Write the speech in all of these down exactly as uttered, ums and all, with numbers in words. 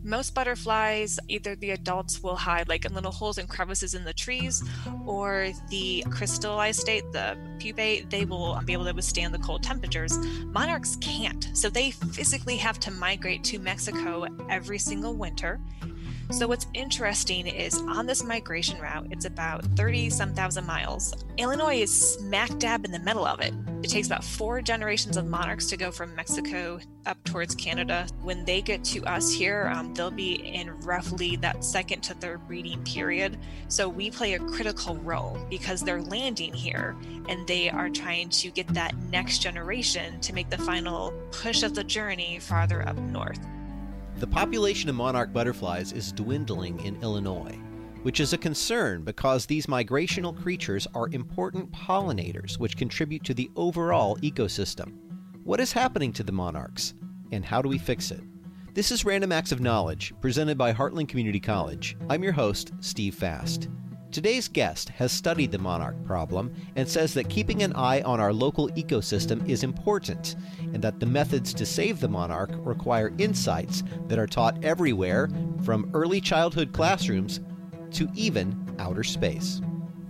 Most butterflies, either the adults will hide like in little holes and crevices in the trees, or the crystallized state, the pupate, they will be able to withstand the cold temperatures. Monarchs can't, so they physically have to migrate to Mexico every single winter. So what's interesting is on this migration route, it's about thirty some thousand miles. Illinois is smack dab in the middle of it. It takes about four generations of monarchs to go from Mexico up towards Canada. When they get to us here, um, they'll be in roughly that second to third breeding period. So we play a critical role because they're landing here and they are trying to get that next generation to make the final push of the journey farther up north. The population of monarch butterflies is dwindling in Illinois, which is a concern because these migrational creatures are important pollinators which contribute to the overall ecosystem. What is happening to the monarchs, and how do we fix it? This is Random Acts of Knowledge, presented by Heartland Community College. I'm your host, Steve Fast. Today's guest has studied the monarch problem and says that keeping an eye on our local ecosystem is important, and that the methods to save the monarch require insights that are taught everywhere, from early childhood classrooms to even outer space.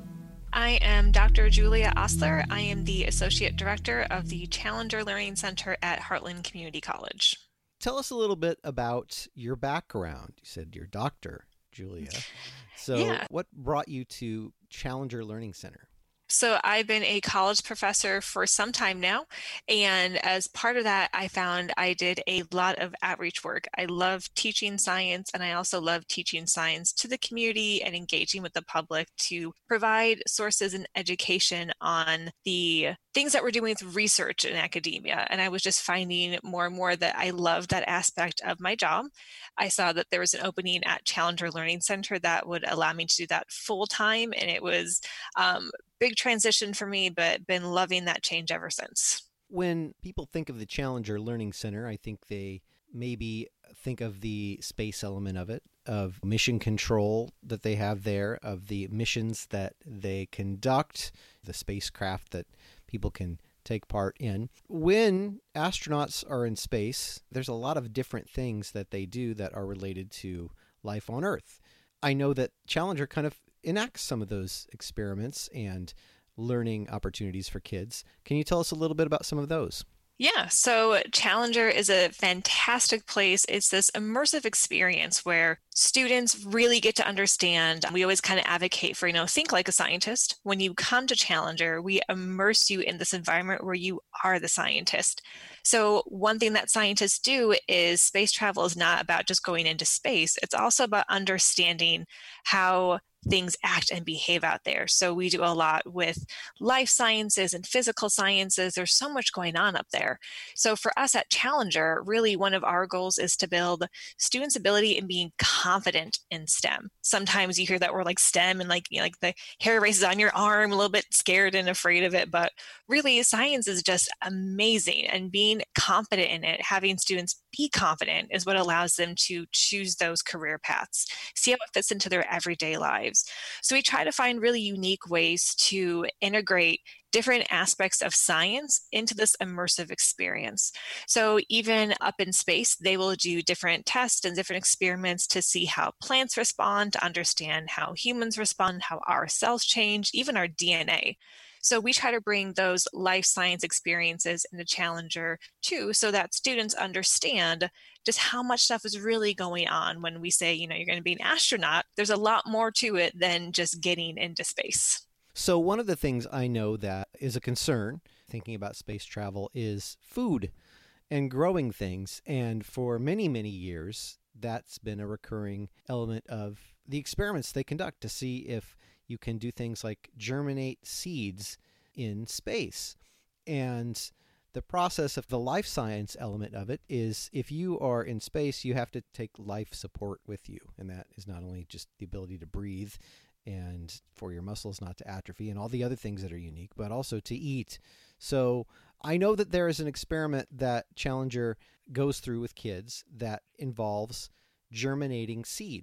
I am Doctor Julia Osler. I am the Associate Director of the Challenger Learning Center at Heartland Community College. Tell us a little bit about your background. You said you're Doctor Julia. So yeah. What brought you to Challenger Learning Center? So I've been a college professor for some time now, and as part of that, I found I did a lot of outreach work. I love teaching science, and I also love teaching science to the community and engaging with the public to provide sources and education on the things that we're doing with research in academia. And I was just finding more and more that I loved that aspect of my job. I saw that there was an opening at Challenger Learning Center that would allow me to do that full time, and it was um, big transition for me, but been loving that change ever since. When people think of the Challenger Learning Center, I think they maybe think of the space element of it, of mission control that they have there, of the missions that they conduct, the spacecraft that people can take part in. When astronauts are in space, there's a lot of different things that they do that are related to life on Earth. I know that Challenger kind of enacts some of those experiments and learning opportunities for kids. Can you tell us a little bit about some of those? Yeah, so Challenger is a fantastic place. It's this immersive experience where students really get to understand. We always kind of advocate for, you know, think like a scientist. When you come to Challenger, we immerse you in this environment where you are the scientist. So one thing that scientists do is space travel is not about just going into space. It's also about understanding how things act and behave out there. So we do a lot with life sciences and physical sciences. There's so much going on up there. So for us at Challenger, really one of our goals is to build students' ability in being confident in STEM. Sometimes you hear that word like STEM and like, you know, like the hair races on your arm, a little bit scared and afraid of it. But really science is just amazing, and being confident in it, having students be confident is what allows them to choose those career paths, see how it fits into their everyday lives. So we try to find really unique ways to integrate different aspects of science into this immersive experience. So even up in space, they will do different tests and different experiments to see how plants respond, to understand how humans respond, how our cells change, even our D N A. So we try to bring those life science experiences into Challenger too, so that students understand just how much stuff is really going on when we say, you know, you're going to be an astronaut. There's a lot more to it than just getting into space. So one of the things I know that is a concern thinking about space travel is food and growing things. And for many, many years, that's been a recurring element of the experiments they conduct to see if you can do things like germinate seeds in space. And the process of the life science element of it is if you are in space, you have to take life support with you. And that is not only just the ability to breathe and for your muscles not to atrophy and all the other things that are unique, but also to eat. So I know that there is an experiment that Challenger goes through with kids that involves germinating seeds.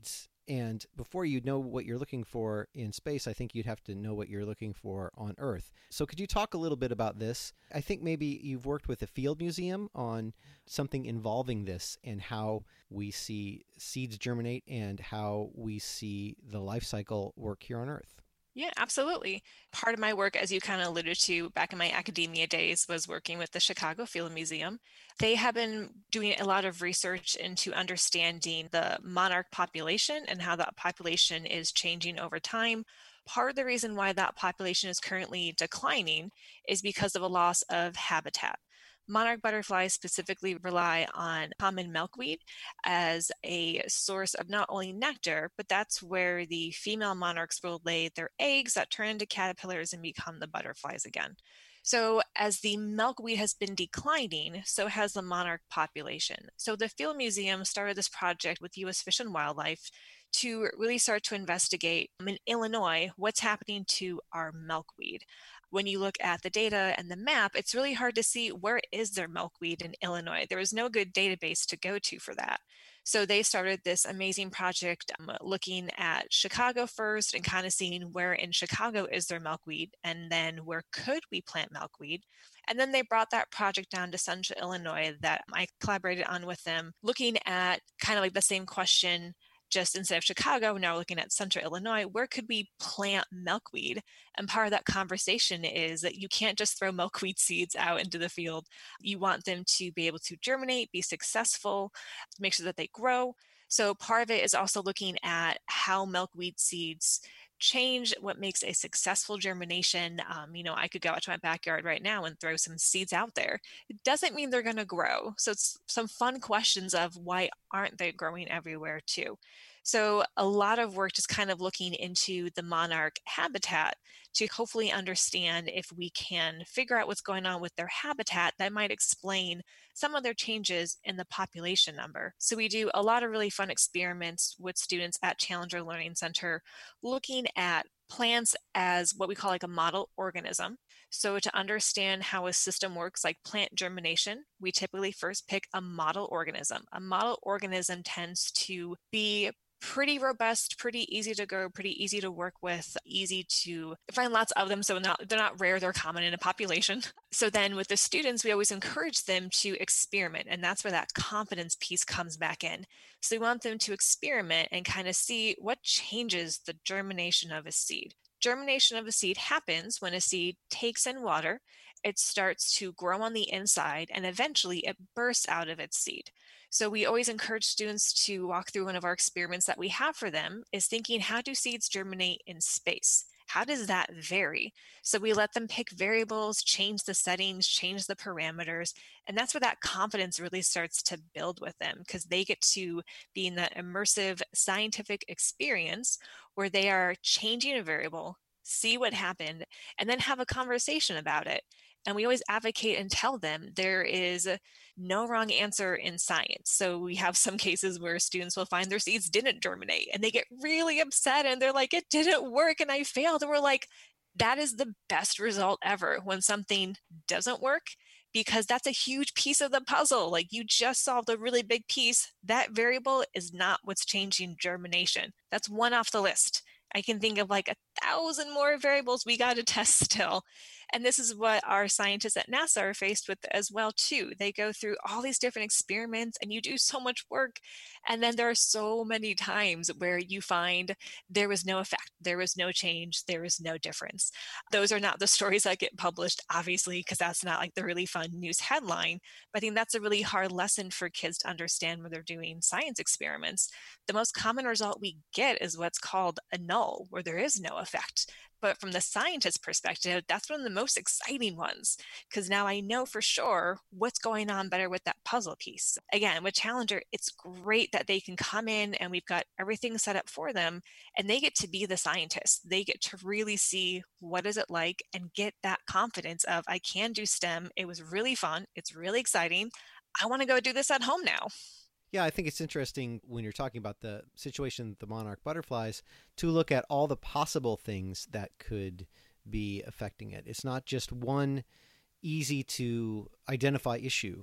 And before you know what you're looking for in space, I think you'd have to know what you're looking for on Earth. So could you talk a little bit about this? I think maybe you've worked with the Field Museum on something involving this and how we see seeds germinate and how we see the life cycle work here on Earth. Yeah, absolutely. Part of my work, as you kind of alluded to back in my academia days, was working with the Chicago Field Museum. They have been doing a lot of research into understanding the monarch population and how that population is changing over time. Part of the reason why that population is currently declining is because of a loss of habitat. Monarch butterflies specifically rely on common milkweed as a source of not only nectar, but that's where the female monarchs will lay their eggs that turn into caterpillars and become the butterflies again. So as the milkweed has been declining, so has the monarch population. So the Field Museum started this project with U S Fish and Wildlife to really start to investigate in Illinois what's happening to our milkweed. When you look at the data and the map, it's really hard to see where is there milkweed in Illinois. There was no good database to go to for that. So they started this amazing project um, looking at Chicago first and kind of seeing where in Chicago is there milkweed and then where could we plant milkweed. And then they brought that project down to Central Illinois that I collaborated on with them, looking at kind of like the same question. Just instead of Chicago, now we're looking at Central Illinois, where could we plant milkweed? And part of that conversation is that you can't just throw milkweed seeds out into the field. You want them to be able to germinate, be successful, make sure that they grow. So part of it is also looking at how milkweed seeds change what makes a successful germination. Um, you know, I could go out to my backyard right now and throw some seeds out there. It doesn't mean they're going to grow. So it's some fun questions of why aren't they growing everywhere too? So a lot of work just kind of looking into the monarch habitat to hopefully understand if we can figure out what's going on with their habitat that might explain some of their changes in the population number. So we do a lot of really fun experiments with students at Challenger Learning Center looking at plants as what we call like a model organism. So to understand how a system works like plant germination, we typically first pick a model organism. A model organism tends to be pretty robust, pretty easy to grow, pretty easy to work with, easy to find lots of them. So not, they're not rare, they're common in a population. So then with the students, we always encourage them to experiment. And that's where that confidence piece comes back in. So we want them to experiment and kind of see what changes the germination of a seed. Germination of a seed happens when a seed takes in water, it starts to grow on the inside, and eventually it bursts out of its seed. So we always encourage students to walk through one of our experiments that we have for them is thinking, how do seeds germinate in space? How does that vary? So we let them pick variables, change the settings, change the parameters, and that's where that confidence really starts to build with them because they get to be in that immersive scientific experience where they are changing a variable, see what happened, and then have a conversation about it. And we always advocate and tell them there is no wrong answer in science. So we have some cases where students will find their seeds didn't germinate and they get really upset and they're like, it didn't work and I failed. And we're like, that is the best result ever when something doesn't work, because that's a huge piece of the puzzle. Like you just solved a really big piece. That variable is not what's changing germination. That's one off the list. I can think of like a thousand more variables we got to test still. And this is what our scientists at NASA are faced with as well, too. They go through all these different experiments and you do so much work. And then there are so many times where you find there was no effect, there was no change, there was no difference. Those are not the stories that get published, obviously, because that's not like the really fun news headline. But I think that's a really hard lesson for kids to understand when they're doing science experiments. The most common result we get is what's called a null, where there is no effect. But from the scientist perspective, that's one of the most exciting ones, because now I know for sure what's going on better with that puzzle piece. Again, with Challenger, it's great that they can come in and we've got everything set up for them and they get to be the scientists. They get to really see what is it like and get that confidence of, I can do STEM. It was really fun. It's really exciting. I want to go do this at home now. Yeah, I think it's interesting when you're talking about the situation with the monarch butterflies to look at all the possible things that could be affecting it. It's not just one easy to identify issue.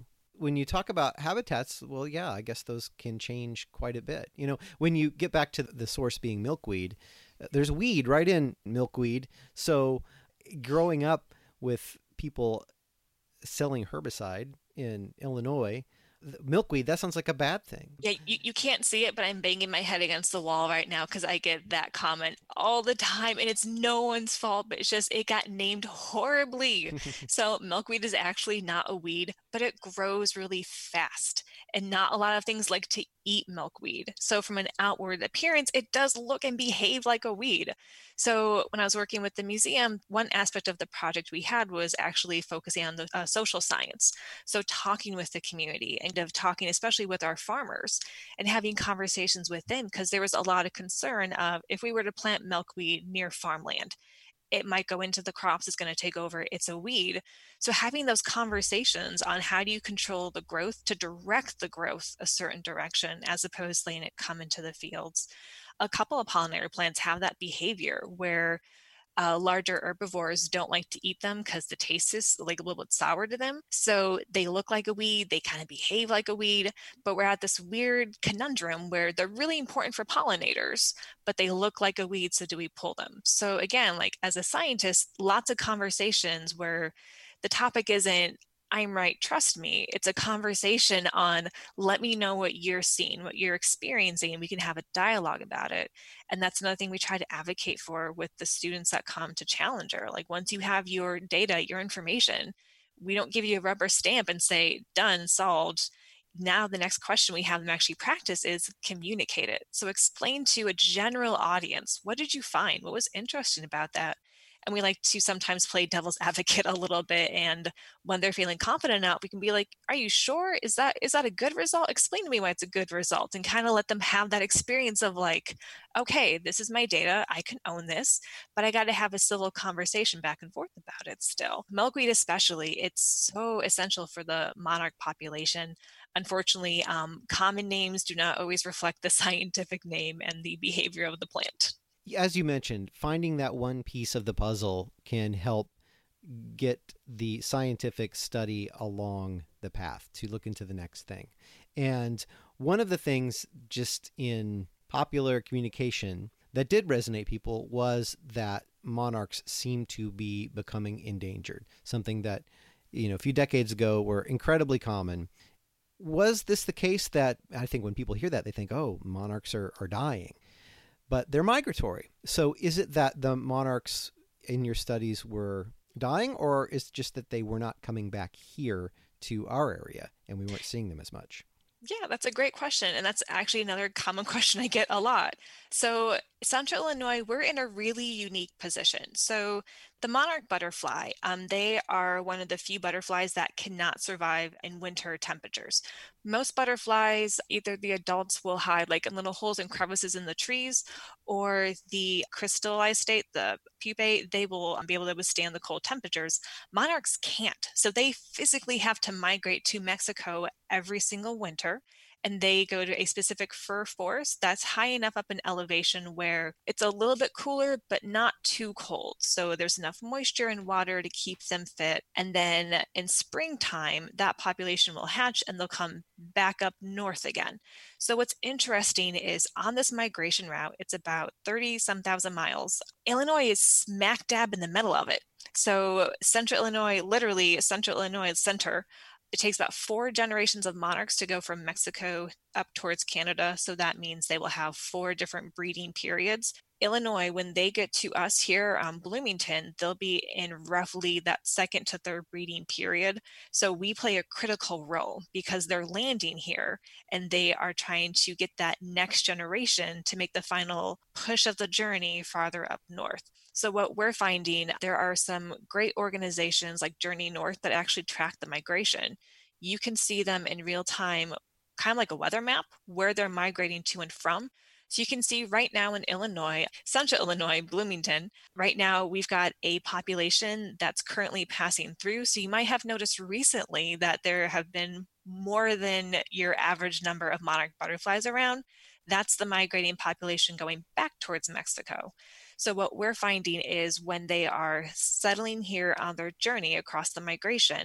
when you talk about habitats, well, yeah, I guess those can change quite a bit. You know, when you get back to the source being milkweed, there's weed right in milkweed. So growing up with people selling herbicide in Illinois, milkweed, that sounds like a bad thing. Yeah, you, you can't see it, but I'm banging my head against the wall right now because I get that comment all the time, and it's no one's fault, but it's just it got named horribly. So milkweed is actually not a weed, but it grows really fast, and not a lot of things like to eat milkweed. So from an outward appearance, it does look and behave like a weed. So when I was working with the museum, one aspect of the project we had was actually focusing on the uh, social science. So talking with the community and of talking, especially with our farmers and having conversations with them, because there was a lot of concern of if we were to plant milkweed near farmland, it might go into the crops, it's going to take over, it's a weed. So having those conversations on how do you control the growth to direct the growth a certain direction as opposed to letting it come into the fields. A couple of pollinator plants have that behavior where uh, larger herbivores don't like to eat them because the taste is like a little bit sour to them. So they look like a weed, they kind of behave like a weed, but we're at this weird conundrum where they're really important for pollinators, but they look like a weed, so do we pull them? So again, like as a scientist, lots of conversations where the topic isn't I'm right, trust me. It's a conversation on let me know what you're seeing, what you're experiencing, and we can have a dialogue about it. And that's another thing we try to advocate for with the students that come to Challenger. Like once you have your data, your information, we don't give you a rubber stamp and say, done, solved. Now the next question we have them actually practice is communicate it. So explain to a general audience, what did you find? What was interesting about that? And we like to sometimes play devil's advocate a little bit. And when they're feeling confident enough, we can be like, are you sure? Is that is that a good result? Explain to me why it's a good result, and kind of let them have that experience of like, okay, this is my data. I can own this, but I got to have a civil conversation back and forth about it still. Milkweed especially, it's so essential for the monarch population. Unfortunately, um, common names do not always reflect the scientific name and the behavior of the plant. As you mentioned, finding that one piece of the puzzle can help get the scientific study along the path to look into the next thing. And one of the things just in popular communication that did resonate people was that monarchs seem to be becoming endangered, something that, you know, a few decades ago were incredibly common. Was this the case that I think when people hear that, they think, oh, monarchs are, are dying? But they're migratory. So is it that the monarchs in your studies were dying, or is it just that they were not coming back here to our area and we weren't seeing them as much? Yeah, that's a great question. And that's actually another common question I get a lot. So Central Illinois, we're in a really unique position. So the monarch butterfly, um, they are one of the few butterflies that cannot survive in winter temperatures. Most butterflies, either the adults will hide like in little holes and crevices in the trees, or the crystallized state, the pupae, they will be able to withstand the cold temperatures. Monarchs can't. So they physically have to migrate to Mexico every single winter. And they go to a specific fir forest that's high enough up in elevation where it's a little bit cooler, but not too cold. So there's enough moisture and water to keep them fit. And then in springtime, that population will hatch and they'll come back up north again. So what's interesting is on this migration route, it's about thirty some thousand miles. Illinois is smack dab in the middle of it. So Central Illinois, literally Central Illinois center, it takes about four generations of monarchs to go from Mexico up towards Canada. So that means they will have four different breeding periods. Illinois, when they get to us here on Bloomington, they'll be in roughly that second to third breeding period. So we play a critical role because they're landing here and they are trying to get that next generation to make the final push of the journey farther up north. So what we're finding, there are some great organizations like Journey North that actually track the migration. You can see them in real time, kind of like a weather map, where they're migrating to and from. So you can see right now in Illinois, Central Illinois, Bloomington, right now we've got a population that's currently passing through. So you might have noticed recently that there have been more than your average number of monarch butterflies around. That's the migrating population going back towards Mexico. So what we're finding is when they are settling here on their journey across the migration,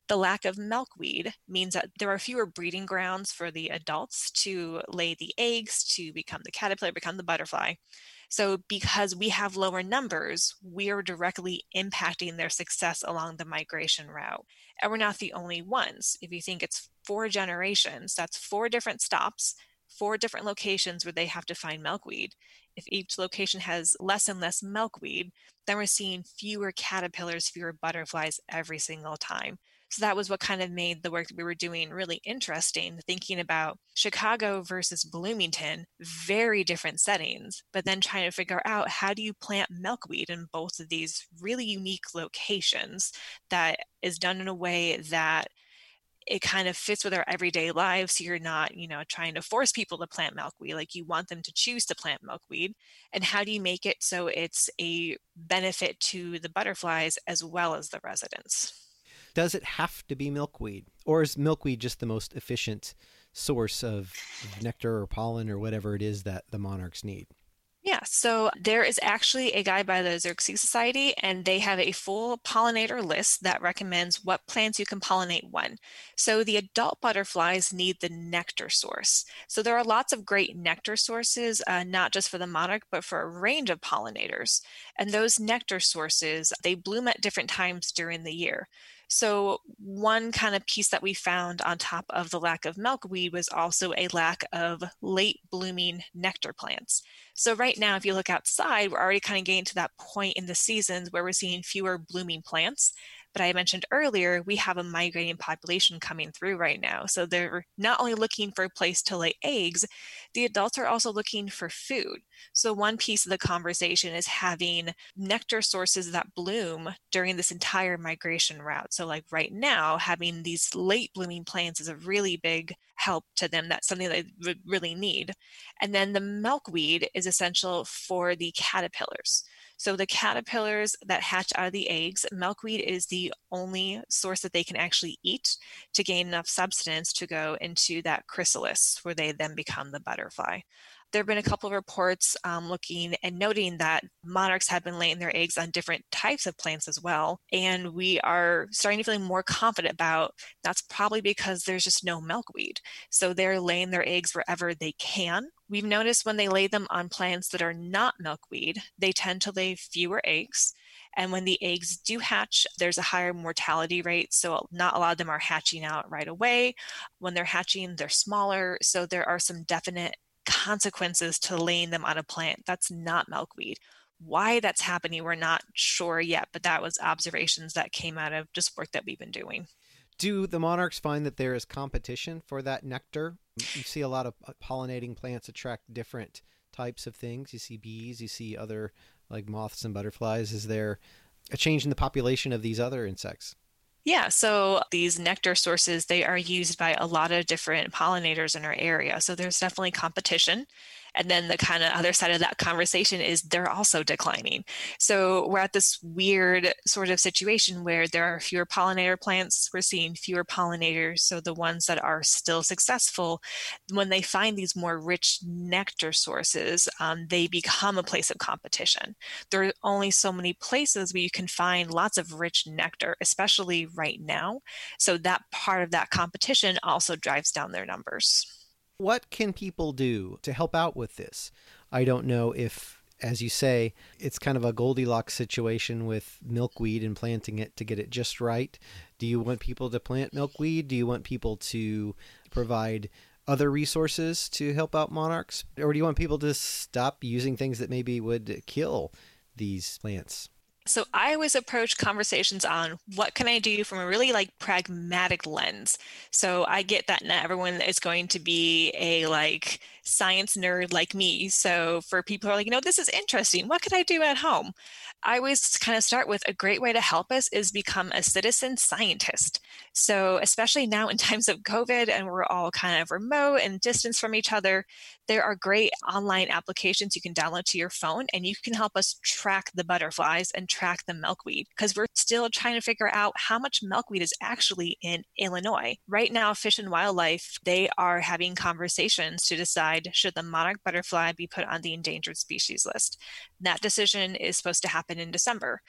The lack of milkweed means that there are fewer breeding grounds for the adults to lay the eggs, to become the caterpillar, become the butterfly. So because we have lower numbers, we are directly impacting their success along the migration route. And we're not the only ones. If you think it's four generations, that's four different stops, four different locations where they have to find milkweed. If each location has less and less milkweed, then we're seeing fewer caterpillars, fewer butterflies every single time. So that was what kind of made the work that we were doing really interesting, thinking about Chicago versus Bloomington, very different settings, but then trying to figure out how do you plant milkweed in both of these really unique locations that is done in a way that it kind of fits with our everyday lives. So you're not, you know, trying to force people to plant milkweed, like you want them to choose to plant milkweed. And how do you make it so it's a benefit to the butterflies as well as the residents? Does it have to be milkweed, or is milkweed just the most efficient source of nectar or pollen or whatever it is that the monarchs need? Yeah, so there is actually a guide by the Xerces Society, and they have a full pollinator list that recommends what plants you can pollinate when. So the adult butterflies need the nectar source. So there are lots of great nectar sources, uh, not just for the monarch, but for a range of pollinators. And those nectar sources, they bloom at different times during the year. So one kind of piece that we found on top of the lack of milkweed was also a lack of late blooming nectar plants. So right now, if you look outside, we're already kind of getting to that point in the seasons where we're seeing fewer blooming plants. But I mentioned earlier, we have a migrating population coming through right now. So they're not only looking for a place to lay eggs, the adults are also looking for food. So one piece of the conversation is having nectar sources that bloom during this entire migration route. So like right now, having these late blooming plants is a really big help to them. That's something they would really need. And then the milkweed is essential for the caterpillars. So the caterpillars that hatch out of the eggs, milkweed is the only source that they can actually eat to gain enough substance to go into that chrysalis where they then become the butterfly. There have been a couple of reports um, looking and noting that monarchs have been laying their eggs on different types of plants as well. And we are starting to feel more confident about that's probably because there's just no milkweed. So they're laying their eggs wherever they can. We've noticed when they lay them on plants that are not milkweed, they tend to lay fewer eggs. And when the eggs do hatch, there's a higher mortality rate. So not a lot of them are hatching out right away. When they're hatching, they're smaller. So there are some definite consequences to laying them on a plant that's not milkweed. Why that's happening, we're not sure yet, but that was observations that came out of just work that we've been doing. Do the monarchs find that there is competition for that nectar? You see a lot of pollinating plants attract different types of things. You see bees, you see other like moths and butterflies. Is there a change in the population of these other insects? Yeah, so these nectar sources, they are used by a lot of different pollinators in our area. So there's definitely competition. And then the kind of other side of that conversation is they're also declining. So we're at this weird sort of situation where there are fewer pollinator plants. We're seeing fewer pollinators. So the ones that are still successful, when they find these more rich nectar sources, um, they become a place of competition. There are only so many places where you can find lots of rich nectar, especially right now. So that part of that competition also drives down their numbers. What can people do to help out with this? I don't know if, as you say, it's kind of a Goldilocks situation with milkweed and planting it to get it just right. Do you want people to plant milkweed? Do you want people to provide other resources to help out monarchs? Or do you want people to stop using things that maybe would kill these plants? So I always approach conversations on what can I do from a really like pragmatic lens. So I get that not everyone is going to be a like science nerd like me. So for people who are like, you know, this is interesting. What could I do at home? I always kind of start with a great way to help us is become a citizen scientist. So especially now in times of COVID and we're all kind of remote and distance from each other, there are great online applications you can download to your phone and you can help us track the butterflies and track the milkweed because we're still trying to figure out how much milkweed is actually in Illinois. Right now, Fish and Wildlife, they are having conversations to decide should the monarch butterfly be put on the endangered species list. That decision is supposed to happen in December.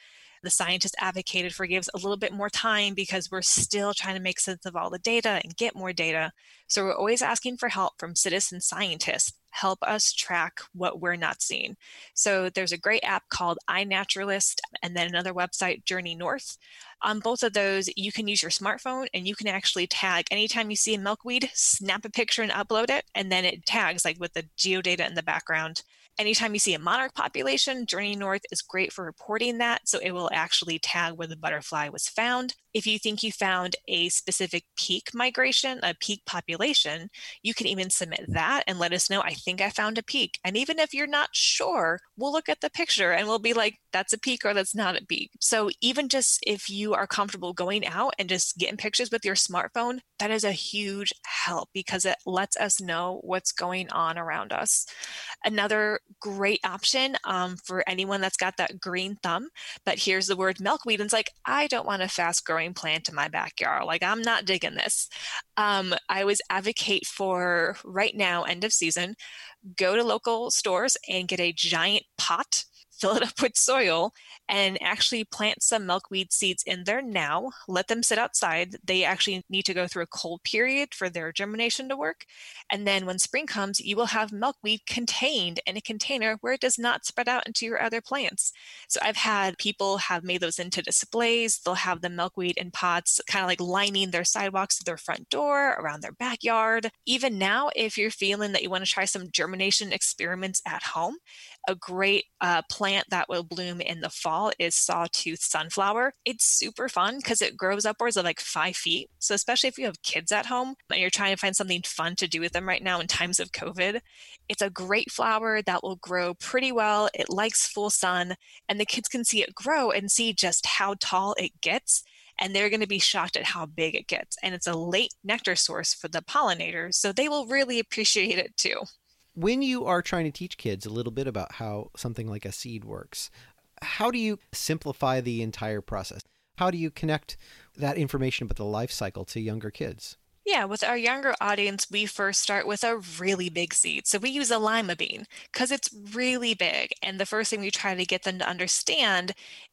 The scientists advocated for give us a little bit more time because we're still trying to make sense of all the data and get more data. So we're always asking for help from citizen scientists. Help us track what we're not seeing. So there's a great app called iNaturalist and then another website, Journey North. On both of those, you can use your smartphone and you can actually tag anytime you see a milkweed, snap a picture and upload it, and then it tags like with the geodata in the background. Anytime you see a monarch population, Journey North is great for reporting that, so it will actually tag where the butterfly was found. If you think you found a specific peak migration, a peak population, you can even submit that and let us know, I think I found a peak. And even if you're not sure, we'll look at the picture and we'll be like, that's a peak or that's not a peak. So even just if you are comfortable going out and just getting pictures with your smartphone, that is a huge help because it lets us know what's going on around us. Another great option um, for anyone that's got that green thumb, but here's the word milkweed and it's like, I don't want a fast growing plant in my backyard. Like, I'm not digging this. Um, I always advocate for right now, end of season, go to local stores and get a giant pot, fill it up with soil, and actually plant some milkweed seeds in there now. Let them sit outside. They actually need to go through a cold period for their germination to work. And then when spring comes, you will have milkweed contained in a container where it does not spread out into your other plants. So I've had people have made those into displays. They'll have the milkweed in pots, kind of like lining their sidewalks to their front door, around their backyard. Even now, if you're feeling that you want to try some germination experiments at home, a great uh, plant that will bloom in the fall is sawtooth sunflower. It's super fun because it grows upwards of like five feet. So especially if you have kids at home and you're trying to find something fun to do with them right now in times of COVID, it's a great flower that will grow pretty well. It likes full sun and the kids can see it grow and see just how tall it gets. And they're going to be shocked at how big it gets. And it's a late nectar source for the pollinators. So they will really appreciate it too. When you are trying to teach kids a little bit about how something like a seed works, how do you simplify the entire process? How do you connect that information about the life cycle to younger kids? Yeah, with our younger audience, we first start with a really big seed. So we use a lima bean because it's really big. And the first thing we try to get them to understand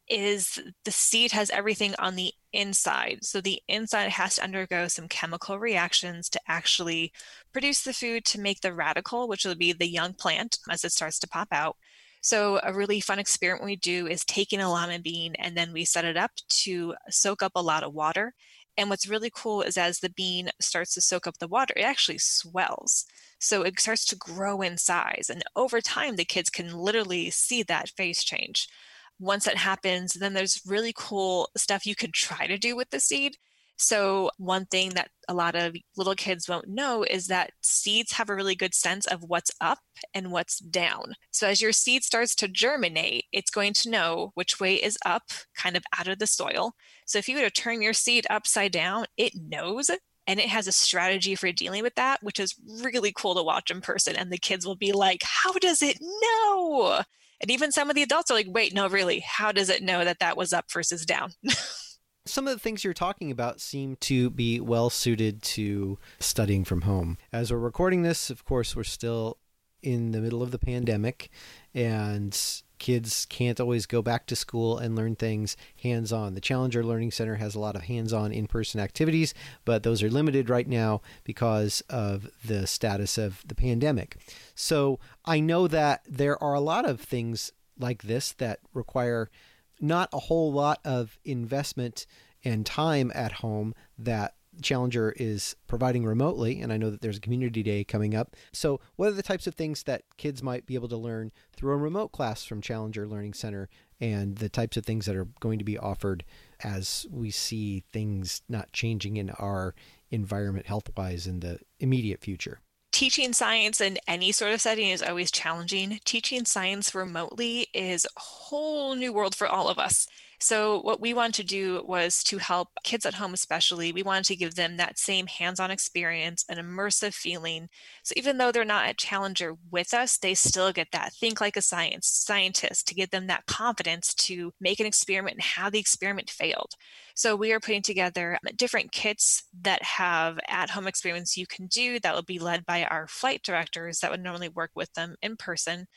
is the seed has everything on the inside. So the inside has to undergo some chemical reactions to actually produce the food to make the radicle, which will be the young plant as it starts to pop out. So a really fun experiment we do is taking a lima bean and then we set it up to soak up a lot of water. And what's really cool is as the bean starts to soak up the water, it actually swells. So it starts to grow in size. And over time, the kids can literally see that phase change. Once that happens, then there's really cool stuff you could try to do with the seed. So one thing that a lot of little kids won't know is that seeds have a really good sense of what's up and what's down. So as your seed starts to germinate, it's going to know which way is up, kind of out of the soil. So if you were to turn your seed upside down, it knows and it has a strategy for dealing with that, which is really cool to watch in person. And the kids will be like, how does it know? And even some of the adults are like, wait, no, really, how does it know that that was up versus down? Some of the things you're talking about seem to be well suited to studying from home. As we're recording this, of course, we're still in the middle of the pandemic and kids can't always go back to school and learn things hands-on. The Challenger Learning Center has a lot of hands-on in-person activities, but those are limited right now because of the status of the pandemic. So I know that there are a lot of things like this that require not a whole lot of investment and time at home that Challenger is providing remotely. And I know that there's a community day coming up. So what are the types of things that kids might be able to learn through a remote class from Challenger Learning Center and the types of things that are going to be offered as we see things not changing in our environment health-wise in the immediate future? Teaching science in any sort of setting is always challenging. Teaching science remotely is a whole new world for all of us. So what we wanted to do was to help kids at home especially, we wanted to give them that same hands-on experience, an immersive feeling. So even though they're not at Challenger with us, they still get that think like a science scientist to give them that confidence to make an experiment and how the experiment failed. So we are putting together different kits that have at-home experiments you can do that will be led by our flight directors that would normally work with them in person.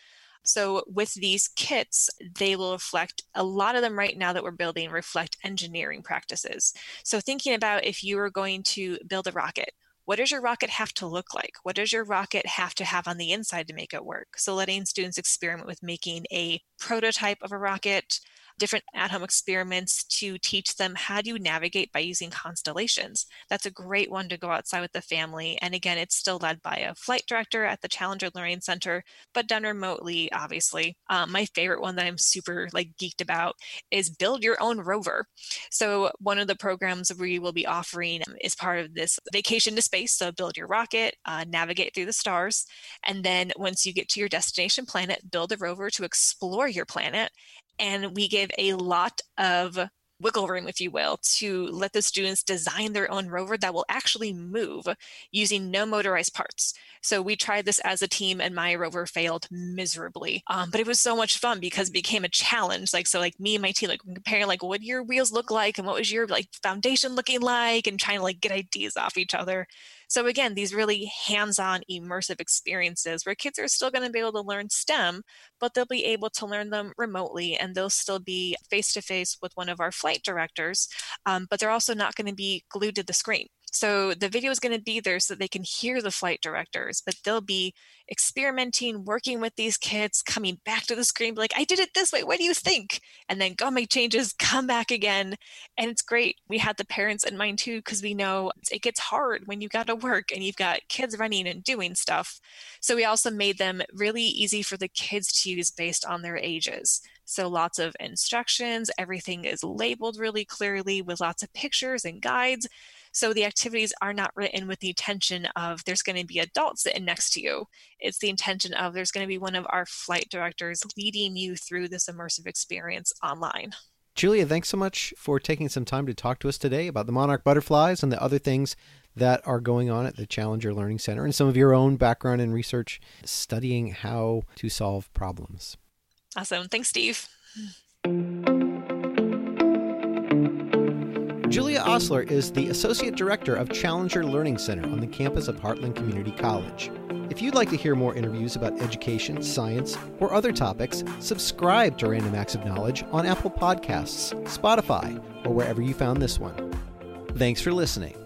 So with these kits, they will reflect, a lot of them right now that we're building reflect engineering practices. So thinking about if you were going to build a rocket, what does your rocket have to look like? What does your rocket have to have on the inside to make it work? So letting students experiment with making a prototype of a rocket, different at-home experiments to teach them how do you navigate by using constellations. That's a great one to go outside with the family. And again, it's still led by a flight director at the Challenger Learning Center, but done remotely, obviously. Um, my favorite one that I'm super like geeked about is build your own rover. So one of the programs we will be offering is part of this vacation to space. So build your rocket, uh, navigate through the stars. And then once you get to your destination planet, build a rover to explore your planet. And we give a lot of wiggle room, if you will, to let the students design their own rover that will actually move using no motorized parts. So we tried this as a team and my rover failed miserably. Um, but it was so much fun because it became a challenge. Like, so like me and my team, like comparing like what your wheels look like and what was your like foundation looking like and trying to like get ideas off each other. So again, these really hands-on immersive experiences where kids are still going to be able to learn STEM, but they'll be able to learn them remotely and they'll still be face-to-face with one of our flight directors, um, but they're also not going to be glued to the screen. So the video is going to be there so that they can hear the flight directors, but they'll be experimenting, working with these kids, coming back to the screen, be like, I did it this way. What do you think? And then go make changes, come back again. And it's great. We had the parents in mind too, because we know it gets hard when you got to work and you've got kids running and doing stuff. So we also made them really easy for the kids to use based on their ages. So lots of instructions, everything is labeled really clearly with lots of pictures and guides. So the activities are not written with the intention of there's going to be adults sitting next to you. It's the intention of there's going to be one of our flight directors leading you through this immersive experience online. Julia, thanks so much for taking some time to talk to us today about the monarch butterflies and the other things that are going on at the Challenger Learning Center and some of your own background and research studying how to solve problems. Awesome. Thanks, Steve. Julia Osler is the Associate Director of Challenger Learning Center on the campus of Heartland Community College. If you'd like to hear more interviews about education, science, or other topics, subscribe to Random Acts of Knowledge on Apple Podcasts, Spotify, or wherever you found this one. Thanks for listening.